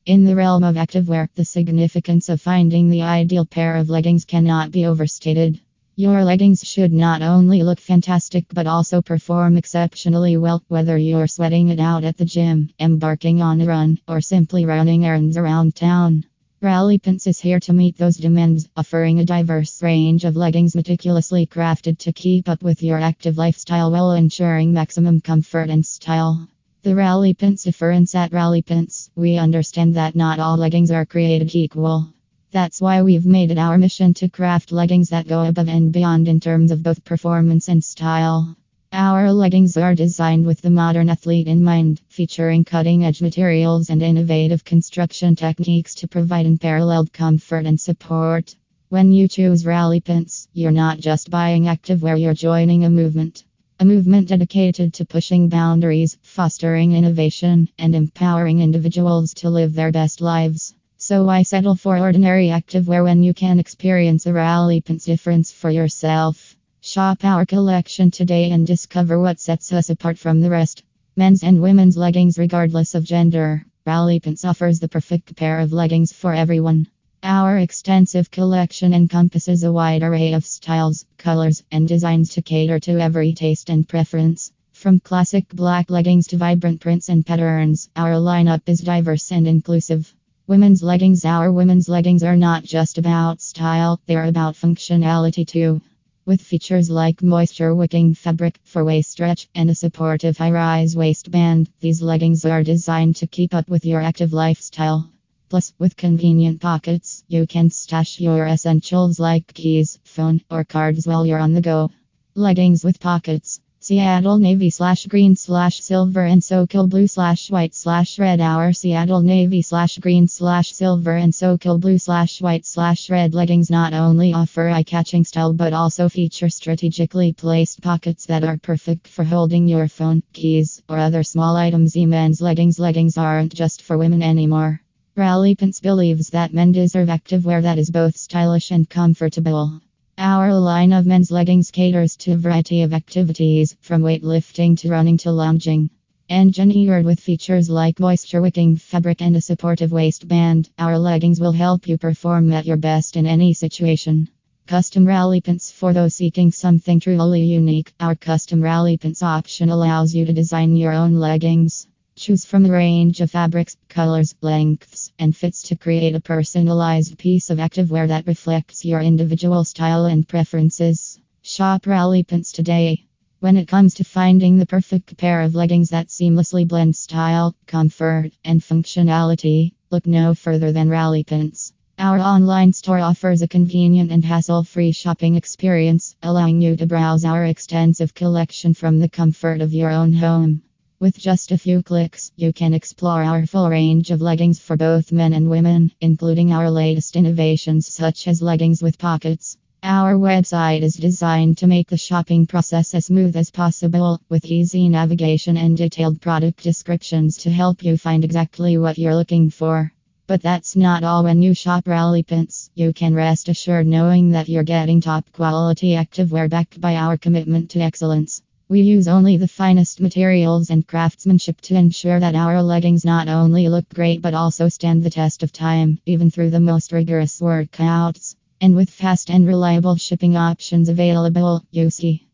In the realm of activewear, the significance of finding the ideal pair of leggings cannot be overstated. Your leggings should not only look fantastic but also perform exceptionally well, whether you're sweating it out at the gym, embarking on a run, or simply running errands around town. Rally Pants is here to meet those demands, offering a diverse range of leggings meticulously crafted to keep up with your active lifestyle while ensuring maximum comfort and style. The Rally Pants difference. At Rally Pants, we understand that not all leggings are created equal. That's why we've made it our mission to craft leggings that go above and beyond in terms of both performance and style. Our leggings are designed with the modern athlete in mind, featuring cutting-edge materials and innovative construction techniques to provide unparalleled comfort and support. When you choose Rally Pants, you're not just buying activewear, you're joining a movement. A movement dedicated to pushing boundaries, fostering innovation, and empowering individuals to live their best lives. So why settle for ordinary activewear when you can experience a Rally Pants difference for yourself? Shop our collection today and discover what sets us apart from the rest. Men's and women's leggings regardless of gender. Rally Pants offers the perfect pair of leggings for everyone. Our extensive collection encompasses a wide array of styles, colors, and designs to cater to every taste and preference. From classic black leggings to vibrant prints and patterns, our lineup is diverse and inclusive. Women's leggings. Our women's leggings are not just about style, they're about functionality too. With features like moisture-wicking fabric for waist stretch and a supportive high-rise waistband, these leggings are designed to keep up with your active lifestyle. Plus, with convenient pockets, you can stash your essentials like keys, phone, or cards while you're on the go. Leggings with pockets. Seattle Navy/green/silver and SoCal Blue/white/red. Our Seattle Navy/green/silver and SoCal Blue/white/red leggings not only offer eye-catching style but also feature strategically placed pockets that are perfect for holding your phone, keys, or other small items. Men's leggings. Leggings aren't just for women anymore. Rally Pants believes that men deserve activewear that is both stylish and comfortable. Our line of men's leggings caters to a variety of activities, from weightlifting to running to lounging. Engineered with features like moisture-wicking fabric and a supportive waistband, our leggings will help you perform at your best in any situation. Custom Rally Pants. For those seeking something truly unique, our custom Rally Pants option allows you to design your own leggings. Choose from a range of fabrics, colors, lengths, and fits to create a personalized piece of activewear that reflects your individual style and preferences. Shop Rally Pants today. When it comes to finding the perfect pair of leggings that seamlessly blend style, comfort, and functionality, look no further than Rally Pants. Our online store offers a convenient and hassle-free shopping experience, allowing you to browse our extensive collection from the comfort of your own home. With just a few clicks, you can explore our full range of leggings for both men and women, including our latest innovations such as leggings with pockets. Our website is designed to make the shopping process as smooth as possible, with easy navigation and detailed product descriptions to help you find exactly what you're looking for. But that's not all. When you shop Rally Pants, you can rest assured knowing that you're getting top quality activewear backed by our commitment to excellence. We use only the finest materials and craftsmanship to ensure that our leggings not only look great but also stand the test of time, even through the most rigorous workouts. And with fast and reliable shipping options available, you see.